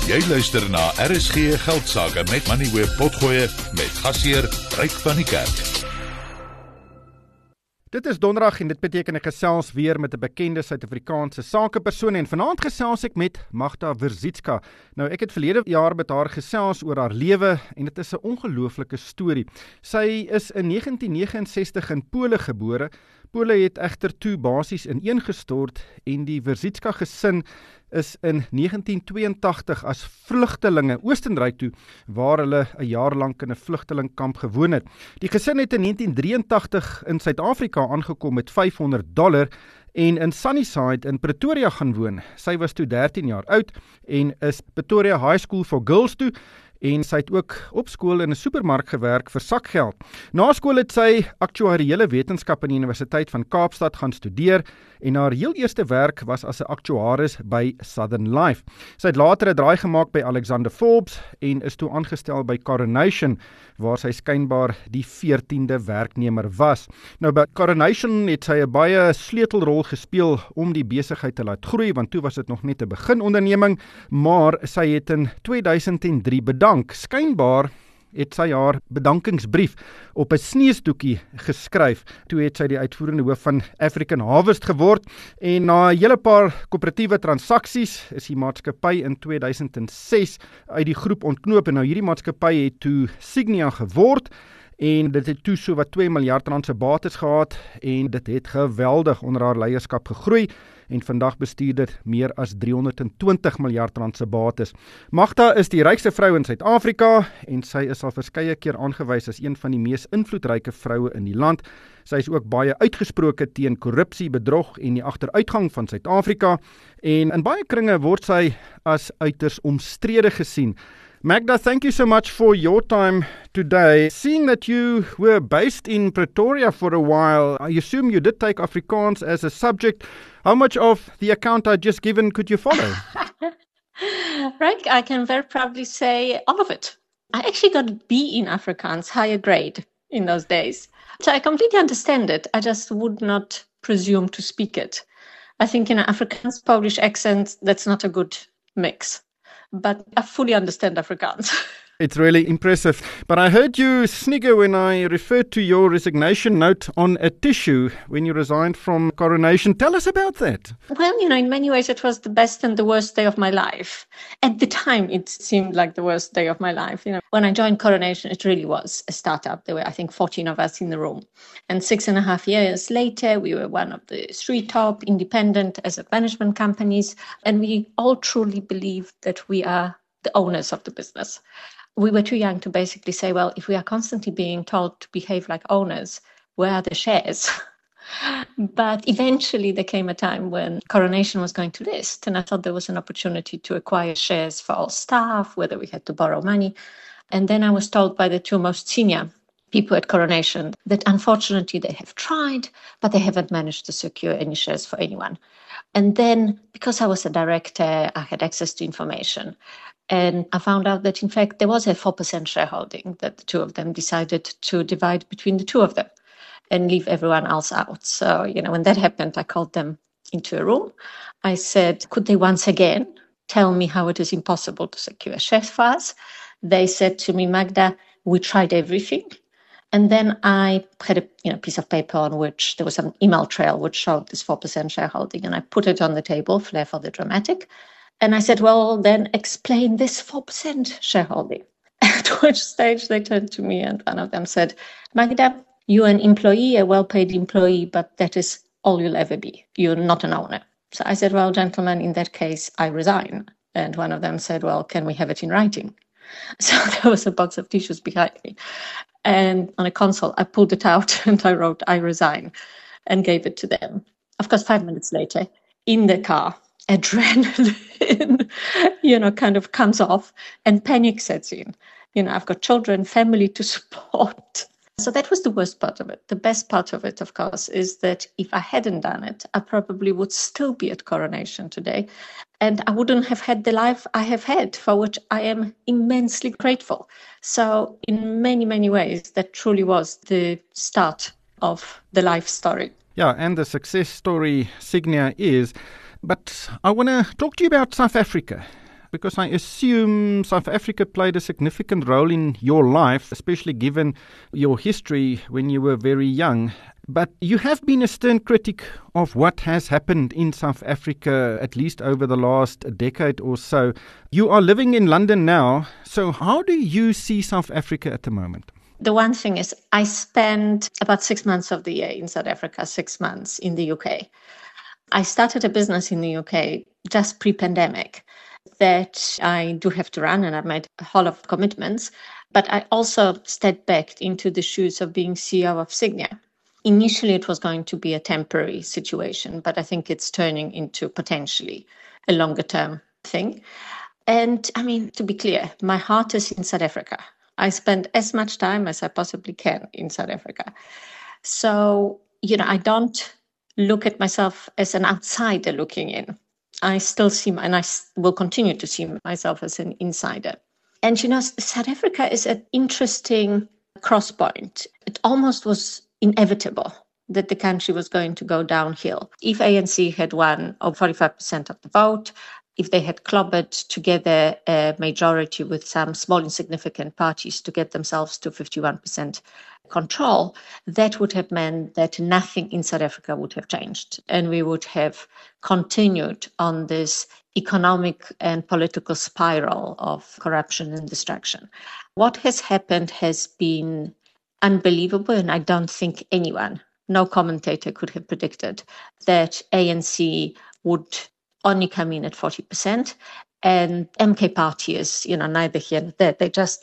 Jy luister na RSG Geldsaake met Money Web Potgoe met gasheer Ryk van die Kerk. Dit is donderdag en dit beteken ek gesels weer met 'n bekende Suid-Afrikaanse sakepersoon en vanaand gesels ek met Magda Verzicka. Nou ek het verlede jaar met haar gesels oor haar lewe en dit is 'n ongelooflike storie. Sy is in 1969 in Pole gebore. Pole het egter toe basies ineengestort en die Verzicka gesin is in 1982 as vlugtelinge Oostenryk toe, waar hulle 'n jaar lank in 'n vlugtelingkamp gewoon het. Die gesin het in 1983 in Suid-Afrika aangekom met $500 en in Sunnyside in Pretoria gaan woon. Sy was toe 13 jaar oud en is Pretoria High School for Girls toe, en sy het ook op skool in 'n supermark gewerk vir sakgeld. Na skool het sy aktuariële wetenskap aan die Universiteit van Kaapstad gaan studeer en haar heel eerste werk was as 'n aktuaris by Southern Life. Sy het later 'n draai gemaak by Alexander Forbes en is toe aangestel by Coronation, waar sy skynbaar die 14de werknemer was. Nou by Coronation het sy 'n baie sleutelrol gespeel om die besigheid te laat groei, want toe was dit nog net 'n beginonderneming, maar sy het in 2003 bedank. Skynbaar het sy haar bedankingsbrief op 'n sneesdoekie geskryf. Toe het sy die uitvoerende hoof van African Harvest geword en na 'n hele paar koöperatiewe transaksies is die maatskappy in 2006 uit die groep ontknoop en nou hierdie maatskappy het toe Signia geword. En dit het toe so wat R2 miljard se bates gehad en dit het geweldig onder haar leierskap gegroei en vandag bestuur dit meer as R320 miljard se bates. Magda is die rykste vrou in Suid-Afrika en sy is al verskeie keer aangewys as een van die mees invloedryke vroue in die land. Sy is ook baie uitgesproke teen korrupsie, bedrog en die agteruitgang van Suid-Afrika en in baie kringe word sy as uiters omstrede gesien. Magda, thank you so much for your time today. Seeing that you were based in Pretoria for a while, I assume you did take Afrikaans as a subject. How much of the account I just given could you follow? Right, I can very proudly say all of it. I actually got a B in Afrikaans, higher grade in those days. So I completely understand it. I just would not presume to speak it. I think in an Afrikaans Polish accent, that's not a good mix. But I fully understand Afrikaans. It's really impressive. But I heard you snigger when I referred to your resignation note on a tissue when you resigned from Coronation. Tell us about that. Well, in many ways it was the best and the worst day of my life. At the time, it seemed like the worst day of my life. When I joined Coronation, it really was a startup. There were, I think, 14 of us in the room. And 6.5 years later, we were one of the 3 top independent asset management companies. And we all truly believed that we are the owners of the business. We were too young to basically say, well, if we are constantly being told to behave like owners, where are the shares? But eventually there came a time when Coronation was going to list, and I thought there was an opportunity to acquire shares for all staff, whether we had to borrow money. And then I was told by the 2 most senior people at Coronation that unfortunately they have tried, but they haven't managed to secure any shares for anyone. And then, because I was a director, I had access to information. And I found out that, in fact, there was a 4% shareholding that the 2 of them decided to divide between the 2 of them and leave everyone else out. So, when that happened, I called them into a room. I said, could they once again tell me how it is impossible to secure shares for us? They said to me, Magda, we tried everything. And then I had a piece of paper on which there was an email trail which showed this 4% shareholding, and I put it on the table, flair for the dramatic. And I said, well, then explain this 4% shareholding. At which stage they turned to me and one of them said, Magda, you're an employee, a well-paid employee, but that is all you'll ever be. You're not an owner. So I said, well, gentlemen, in that case, I resign. And one of them said, well, can we have it in writing? So there was a box of tissues behind me. And on a console, I pulled it out and I wrote, I resign, and gave it to them. Of course, 5 minutes later, in the car, adrenaline, kind of comes off and panic sets in. I've got children, family to support. So that was the worst part of it. The best part of it, of course, is that if I hadn't done it, I probably would still be at Coronation today. And I wouldn't have had the life I have had, for which I am immensely grateful. So in many, many ways, that truly was the start of the life story. Yeah, and the success story Signia is. But I want to talk to you about South Africa. because I assume South Africa played a significant role in your life, especially given your history when you were very young. But you have been a stern critic of what has happened in South Africa, at least over the last decade or so. You are living in London now, so how do you see South Africa at the moment? The one thing is, I spent about 6 months of the year in South Africa, 6 months in the UK. I started a business in the UK just pre-pandemic that I do have to run, and I've made a whole of commitments. But I also stepped back into the shoes of being CEO of Signia. Initially, it was going to be a temporary situation, but I think it's turning into potentially a longer-term thing. And I mean, to be clear, my heart is in South Africa. I spend as much time as I possibly can in South Africa. So, I don't look at myself as an outsider looking in. I still see, and I will continue to see myself as an insider. And, South Africa is an interesting cross point. It almost was inevitable that the country was going to go downhill. If ANC had won 45% of the vote, if they had clobbered together a majority with some small insignificant parties to get themselves to 51% control, that would have meant that nothing in South Africa would have changed. And we would have continued on this economic and political spiral of corruption and destruction. What has happened has been unbelievable, and I don't think anyone, no commentator could have predicted that ANC would only come in at 40%. And MK party is, neither here nor there.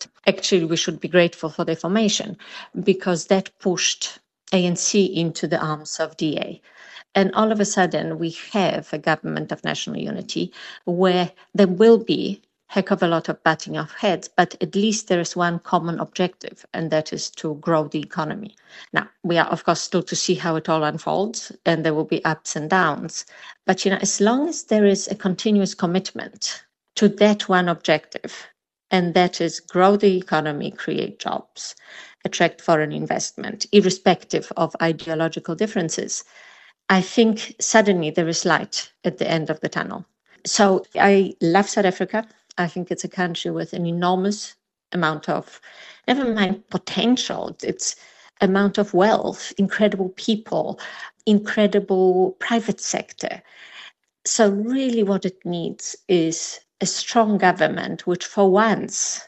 We should be grateful for their formation, because that pushed ANC into the arms of DA. And all of a sudden, we have a government of national unity where there will be heck of a lot of butting of heads, but at least there is one common objective, and that is to grow the economy. Now, we are, of course, still to see how it all unfolds, and there will be ups and downs. But, as long as there is a continuous commitment to that one objective, and that is grow the economy, create jobs, attract foreign investment, irrespective of ideological differences, I think suddenly there is light at the end of the tunnel. So I love South Africa. I think it's a country with an enormous amount of, never mind potential, it's amount of wealth, incredible people, incredible private sector. So really what it needs is a strong government which for once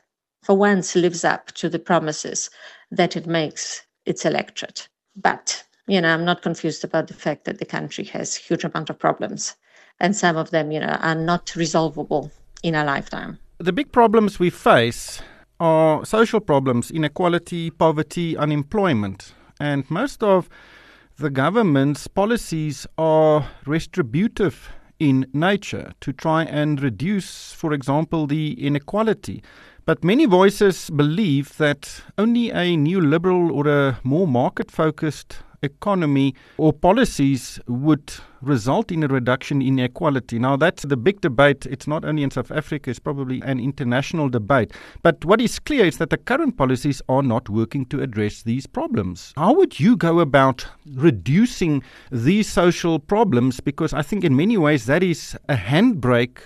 lives up to the promises that it makes its electorate. But, I'm not confused about the fact that the country has a huge amount of problems, and some of them, are not resolvable in a lifetime. The big problems we face are social problems, inequality, poverty, unemployment. And most of the government's policies are retributive in nature to try and reduce, for example, the inequality. But many voices believe that only a new liberal or a more market-focused economy or policies would result in a reduction in inequality. Now, that's the big debate. It's not only in South Africa, it's probably an international debate. But what is clear is that the current policies are not working to address these problems. How would you go about reducing these social problems? Because I think in many ways that is a handbrake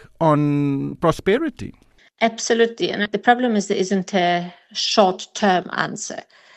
on prosperity. Absolutely. And the problem is there isn't a short-term answer.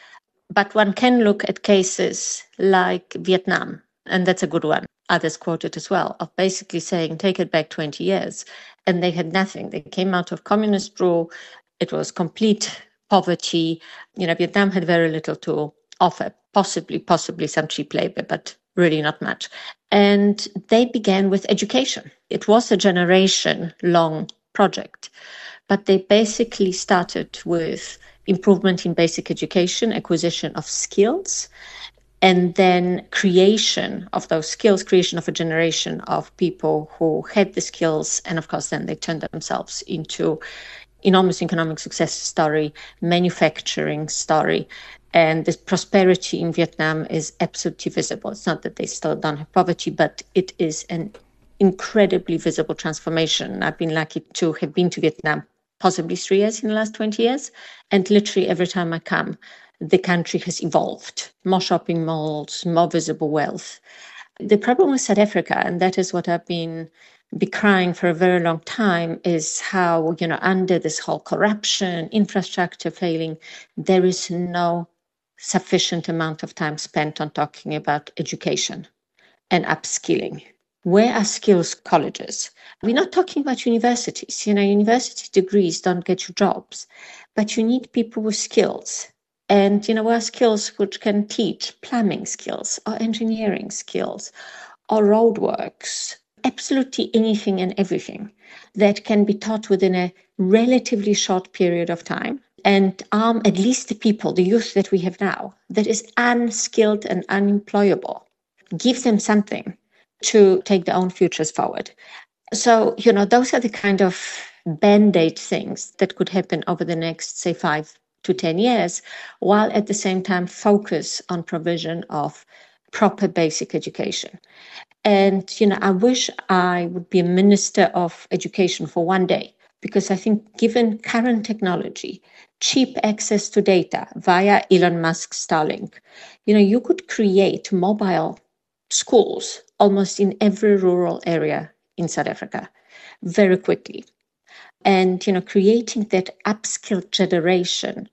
But one can look at cases like Vietnam, and that's a good one. Others quote it as well, of basically saying, take it back 20 years. And they had nothing. They came out of communist rule. It was complete poverty. Vietnam had very little to offer, possibly some cheap labor, but really not much. And they began with education. It was a generation-long project. But they basically started with improvement in basic education, acquisition of skills, and then creation of those skills, creation of a generation of people who had the skills. And of course, then they turned themselves into enormous economic success story, manufacturing story. And this prosperity in Vietnam is absolutely visible. It's not that they still don't have poverty, but it is an incredibly visible transformation. I've been lucky to have been to Vietnam possibly 3 years in the last 20 years. And literally every time I come, the country has evolved. More shopping malls, more visible wealth. The problem with South Africa, and that is what I've been be crying for a very long time is how, under this whole corruption, infrastructure failing, there is no sufficient amount of time spent on talking about education and upskilling. Where are skills colleges? We're not talking about universities. University degrees don't get you jobs, but you need people with skills. And, where are skills which can teach plumbing skills or engineering skills or roadworks, absolutely anything and everything that can be taught within a relatively short period of time and arm at least the people, the youth that we have now, that is unskilled and unemployable. Give them something to take their own futures forward. So, those are the kind of band-aid things that could happen over the next, say, 5 to 10 years, while at the same time focus on provision of proper basic education. And, I wish I would be a minister of education for one day, because I think given current technology, cheap access to data via Elon Musk's Starlink, you could create mobile schools almost in every rural area in South Africa very quickly. And, creating that upskilled generation,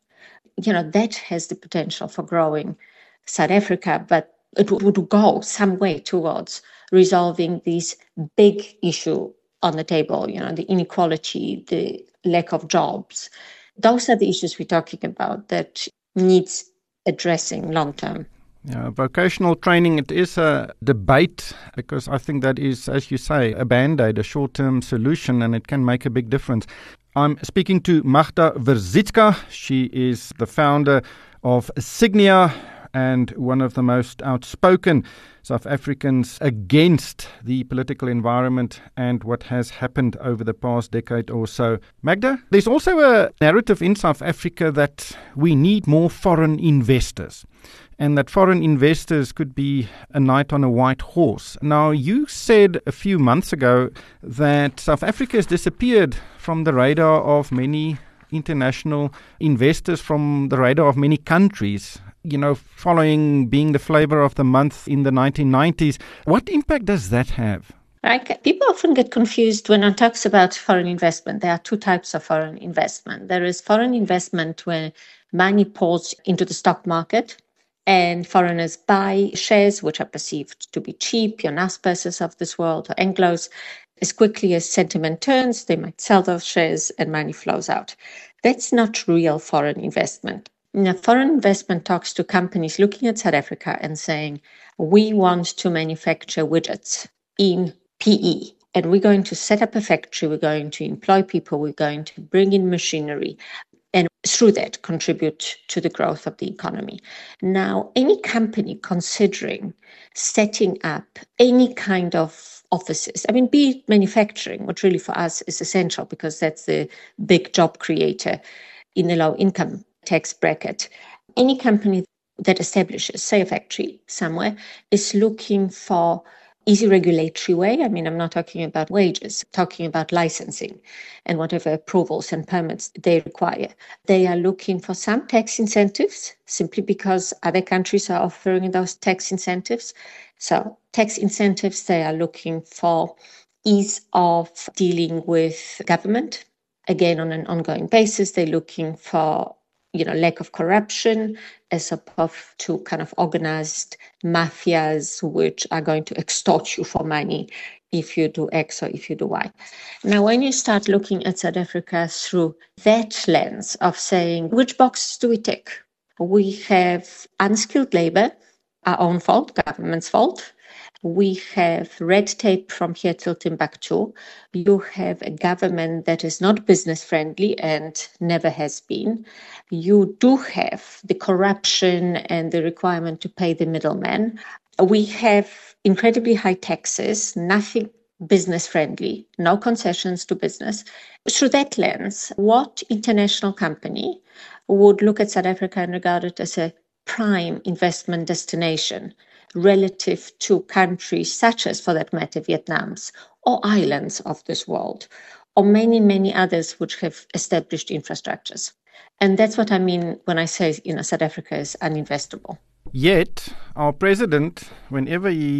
that has the potential for growing South Africa, but it would go some way towards resolving these big issue on the table, the inequality, the lack of jobs. Those are the issues we're talking about that needs addressing long term. Yeah, vocational training, it is a debate because I think that is, as you say, a band-aid, a short-term solution, and it can make a big difference. I'm speaking to Magda Verzicka. She is the founder of Signia and one of the most outspoken South Africans against the political environment and what has happened over the past decade or so. Magda, there's also a narrative in South Africa that we need more foreign investors, and that foreign investors could be a knight on a white horse. Now, you said a few months ago that South Africa has disappeared from the radar of many international investors, from the radar of many countries, following being the flavor of the month in the 1990s. What impact does that have? Right. People often get confused when one talks about foreign investment. There are two types of foreign investment. There is foreign investment where money pours into the stock market and foreigners buy shares which are perceived to be cheap, your Naspers of this world or Anglos. As quickly as sentiment turns, they might sell those shares and money flows out. That's not real foreign investment. Foreign investment talks to companies looking at South Africa and saying, we want to manufacture widgets in PE, and we're going to set up a factory, we're going to employ people, we're going to bring in machinery, and through that contribute to the growth of the economy. Now, any company considering setting up any kind of offices, be it manufacturing, which really for us is essential because that's the big job creator in the low income tax bracket. Any company that establishes, say, a factory somewhere is looking for easy regulatory way. I'm not talking about wages, talking about licensing and whatever approvals and permits they require. They are looking for some tax incentives simply because other countries are offering those tax incentives. So tax incentives, they are looking for ease of dealing with government. Again, on an ongoing basis, they're looking for lack of corruption as opposed to kind of organized mafias which are going to extort you for money if you do X or if you do Y. Now, when you start looking at South Africa through that lens of saying, which boxes do we tick? We have unskilled labor, our own fault, government's fault. We have red tape from here till Timbuktu. You have a government that is not business friendly and never has been. You do have the corruption and the requirement to pay the middleman. We have incredibly high taxes, nothing business friendly, no concessions to business. Through that lens, what international company would look at South Africa and regard it as a prime investment destination relative to countries such as, for that matter, Vietnam's or islands of this world, or many, many others which have established infrastructures? And that's what I mean when I say, South Africa is uninvestable. Yet, our president, whenever he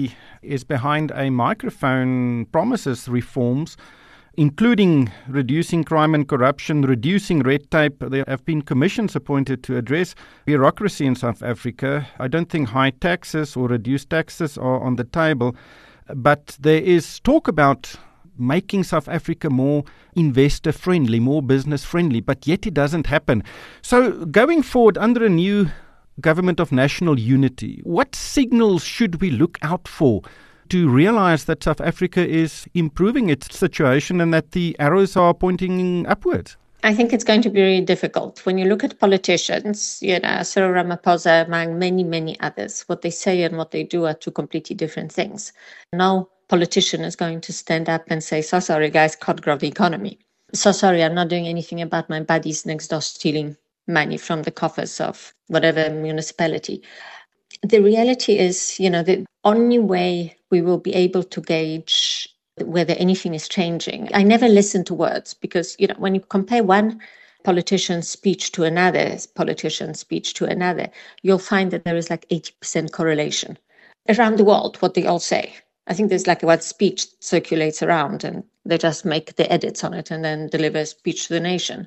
is behind a microphone, promises reforms, including reducing crime and corruption, reducing red tape. There have been commissions appointed to address bureaucracy in South Africa. I don't think high taxes or reduced taxes are on the table, but there is talk about making South Africa more investor-friendly, more business-friendly, but yet it doesn't happen. So going forward under a new government of national unity, what signals should we look out for to realize that South Africa is improving its situation and that the arrows are pointing upwards? I think it's going to be really difficult. When you look at politicians, Cyril Ramaphosa, among many, many others, what they say and what they do are two completely different things. No politician is going to stand up and say, so sorry, guys, can't grow the economy. So sorry, I'm not doing anything about my buddies next door stealing money from the coffers of whatever municipality. The reality is, the only way we will be able to gauge whether anything is changing. I never listen to words because, when you compare one politician's speech to another politician's speech to another, you'll find that there is like 80% correlation around the world, what they all say. I think there's like what speech circulates around and they just make the edits on it and then deliver a speech to the nation.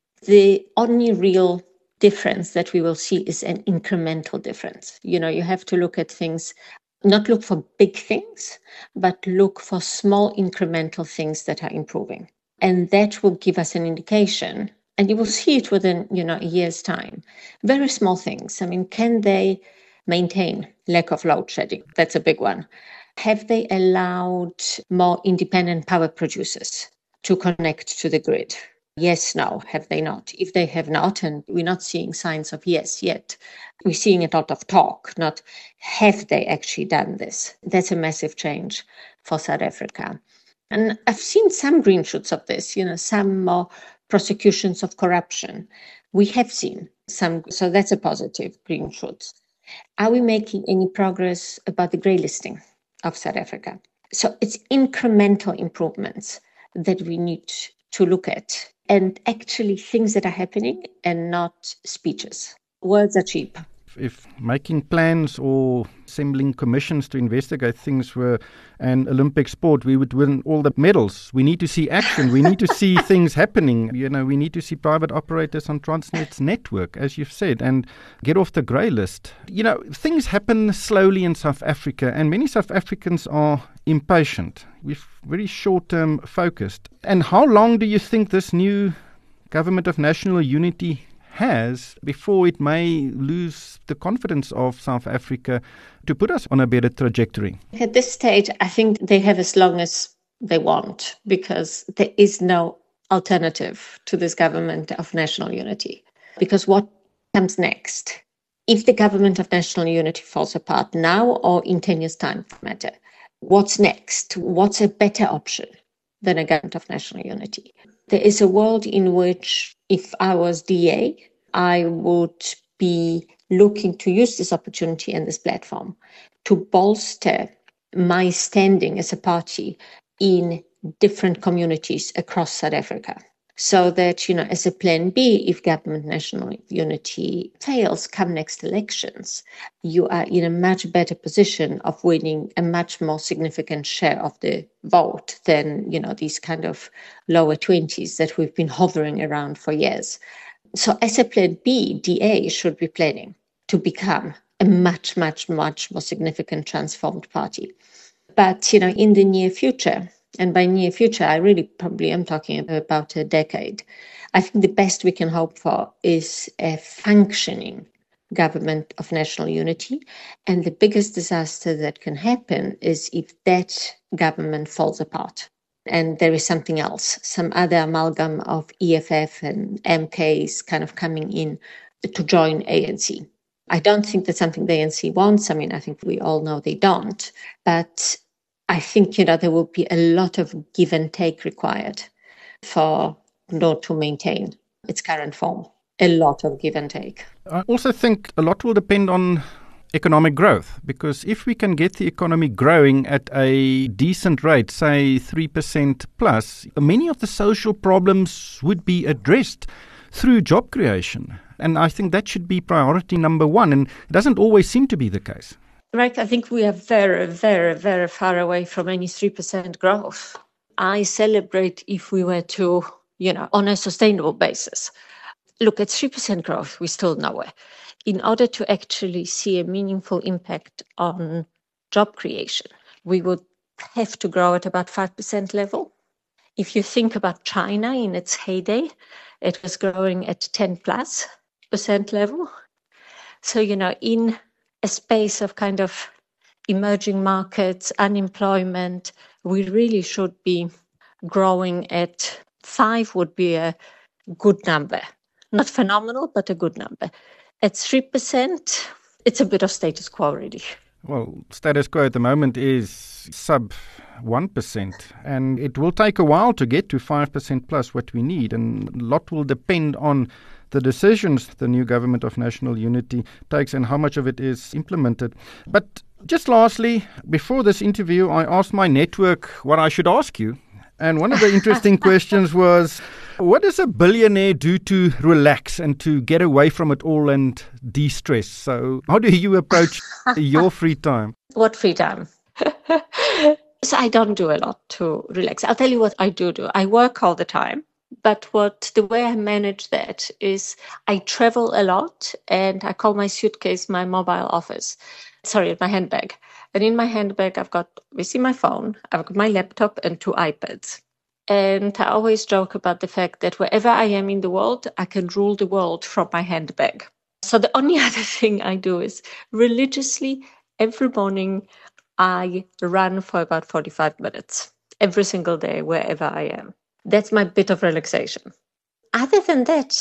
The only real difference that we will see is an incremental difference. You have to look at things, not look for big things, but look for small incremental things that are improving. And that will give us an indication, and you will see it within, a year's time. Very small things. I mean, can they maintain lack of load shedding? That's a big one. Have they allowed more independent power producers to connect to the grid? Yes, no, have they not? If they have not, and we're not seeing signs of yes yet, we're seeing a lot of talk, not have they actually done this. That's a massive change for South Africa. And I've seen some green shoots of this, some more prosecutions of corruption. We have seen some, so that's a positive green shoot. Are we making any progress about the grey listing of South Africa? So it's incremental improvements that we need to look at, and actually things that are happening and not speeches. Words are cheap. If making plans or assembling commissions to investigate things were an Olympic sport, we would win all the medals. We need to see action. We need to see things happening. We need to see private operators on Transnet's network, as you've said, and get off the grey list. Things happen slowly in South Africa, and many South Africans are impatient. We're very short-term focused. And how long do you think this new government of national unity has before it may lose the confidence of South Africa to put us on a better trajectory? At this stage, I think they have as long as they want, because there is no alternative to this government of national unity. Because what comes next? If the government of national unity falls apart now or in 10 years' time, for matter, what's next? What's a better option than a government of national unity? There is a world in which, if I was DA, I would be looking to use this opportunity and this platform to bolster my standing as a party in different communities across South Africa. So that, as a plan B, if government national unity fails come next elections, you are in a much better position of winning a much more significant share of the vote than, these kind of lower 20s that we've been hovering around for years. So as a plan B, DA should be planning to become a much, much, much more significant transformed party. But, in the near future, and by near future, I really probably am talking about a decade, I think the best we can hope for is a functioning government of national unity. And the biggest disaster that can happen is if that government falls apart and there is something else, some other amalgam of EFF and MKs kind of coming in to join ANC. I don't think that's something the ANC wants. I mean, I think we all know they don't. But I think, there will be a lot of give and take required for NOR to maintain its current form. A lot of give and take. I also think a lot will depend on economic growth, because if we can get the economy growing at a decent rate, say 3% plus, many of the social problems would be addressed through job creation. And I think that should be priority number one. And it doesn't always seem to be the case. Right, I think we are very, very, very far away from any 3% growth. I celebrate if we were to, on a sustainable basis. Look, at 3% growth, we're still nowhere. In order to actually see a meaningful impact on job creation, we would have to grow at about 5% level. If you think about China in its heyday, it was growing at 10+% level. So, in a space of kind of emerging markets, unemployment, we really should be growing at 5 would be a good number. Not phenomenal, but a good number. At 3%, it's a bit of status quo already. Well, status quo at the moment is sub 1%, and it will take a while to get to 5% plus what we need, and a lot will depend on the decisions the new government of national unity takes and how much of it is implemented. But just lastly, before this interview, I asked my network what I should ask you. And one of the interesting questions was, what does a billionaire do to relax and to get away from it all and de-stress? So how do you approach your free time? What free time? So I don't do a lot to relax. I'll tell you what I do. I work all the time. But the way I manage that is I travel a lot and I call my suitcase my mobile office. My handbag. And in my handbag, I've got obviously my phone, I've got my laptop and 2 iPads. And I always joke about the fact that wherever I am in the world, I can rule the world from my handbag. So the only other thing I do is religiously every morning I run for about 45 minutes every single day, wherever I am. That's my bit of relaxation. Other than that,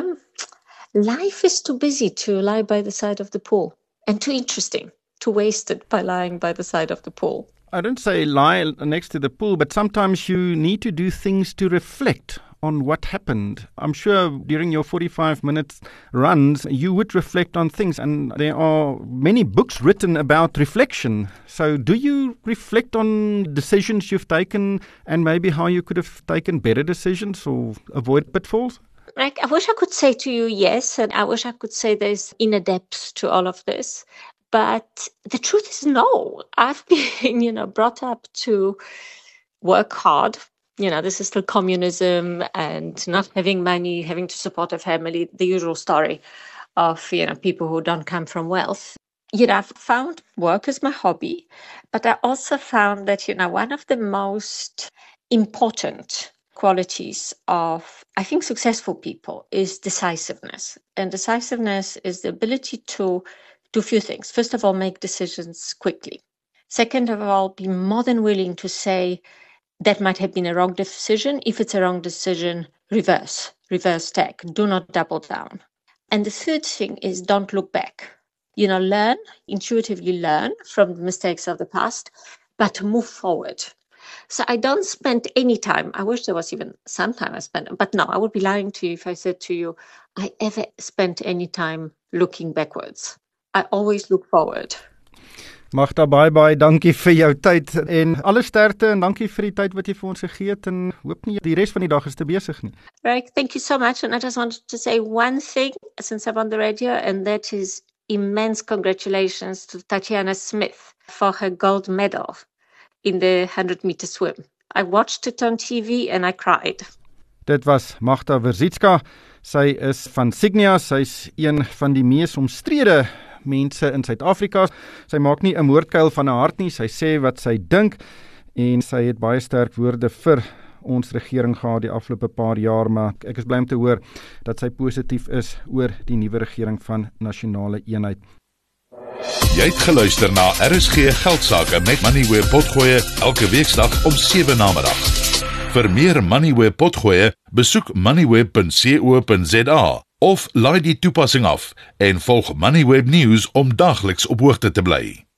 life is too busy to lie by the side of the pool and too interesting to waste it by lying by the side of the pool. I don't say lie next to the pool, but sometimes you need to do things to reflect on what happened. I'm sure during your 45 minutes runs, you would reflect on things, and there are many books written about reflection. So do you reflect on decisions you've taken and maybe how you could have taken better decisions or avoid pitfalls? I wish I could say to you yes, and I wish I could say there's inner depth to all of this. But the truth is no. I've been, brought up to work hard. This is still communism and not having money, having to support a family, the usual story of, people who don't come from wealth. I've found work as my hobby, but I also found that, one of the most important qualities of, I think, successful people is decisiveness. And decisiveness is the ability to do a few things. First of all, make decisions quickly. Second of all, be more than willing to say that might have been a wrong decision. If it's a wrong decision, reverse tack. Do not double down. And the third thing is don't look back. Intuitively learn from the mistakes of the past, but move forward. So I don't spend any time. I wish there was even some time I spent, but no, I would be lying to you if I said to you, I ever spent any time looking backwards. I always look forward. Magda, baie dankie vir jou tyd en alle sterkte en dankie vir die tyd wat jy vir ons gegee het en hoop nie die res van die dag is te besig nie. Right, thank you so much, and I just wanted to say one thing since I'm on the radio, and that is immense congratulations to Tatiana Smith for her gold medal in the 100-meter swim. I watched it on TV and I cried. Dit was Magda Verzitska. Sy is van Signia. Sy's een van die mees omstrede mense in Suid-Afrika. Sy maak nie 'n moordkuil van 'n hart nie. Sy sê wat sy dink en sy het baie sterk woorde vir ons regering gehad die afgelope paar jaar, maar ek is bly om te hoor dat sy positief is oor die nuwe regering van nasionale eenheid. Jy het geluister na RSG Geldsaake met Moneyweb Potgoe elke weeksdag om 7 namiddag. Vir meer Moneyweb Potgoe, besoek moneyweb.co.za of laai die toepassing af en volg Moneyweb News om dagliks op hoogte te bly.